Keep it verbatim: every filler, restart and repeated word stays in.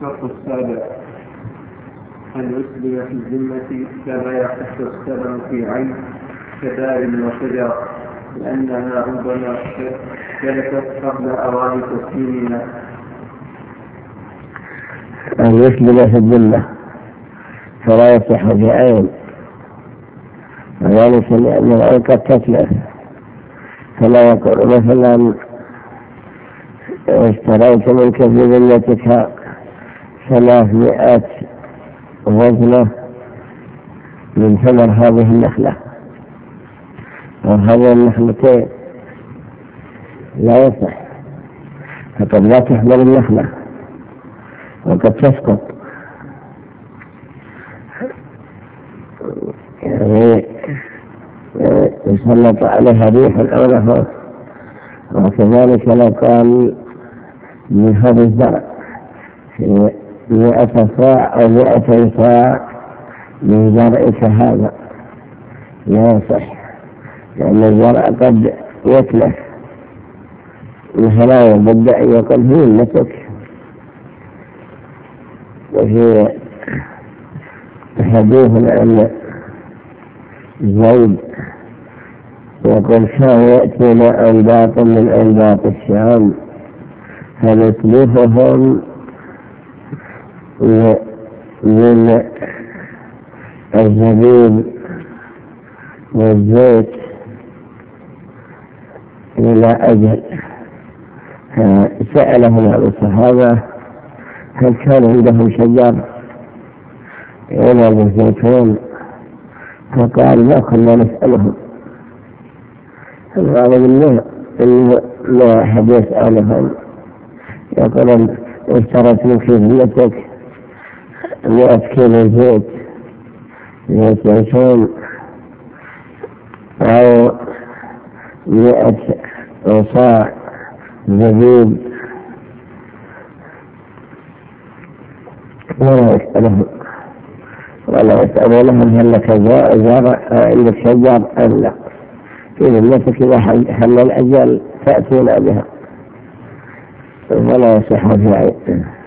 الشرط السابع أن يسلم في الذمة كما يحث السلم في عين كدار وشجر، لأنها ربما شركت قبل أوان تسليمها. أن يسلم في الذمة فلا يصح في عين، وذلك لأن العين قد تتلف، فلا يقول مثلا اشتريت منك في ذمتك ثلاثمائة وزنة من ثمر هذه النخلة أو هذه النخلتين، لا يصح، فقد لا تحمل النخلة وقد تسقط، يعني يسلط عليها ريح أو نفس. وكذلك لو قال من هذا الزرع مئة صاع أو مئتي صاع من زرعك هذا، لا يصح، لأن الزرع قد يتلف، مثلا يبدأ يقول هي لك. وفي حديث عن زيد يقول كان يأتينا أنباط من أنباط الشام فنتلفهم من الزبيب والزيت إلى أجل. فسألهم عن الصحابة هل كان عندهم شجر عنب الزيتون، فقال لا كنا نسألهم. الغالب منه لا أحد يسألهم، يقول اشترت منك ذمتك مئة كيلو زيت زيت زيتون أو مئة صاع زبيب، ولا يسألهم ولا يسألونهم هل لك زرع عندك شجر أم لا. في ذمتك إذا حل الأجل تأتينا بها ولا يصح في عين.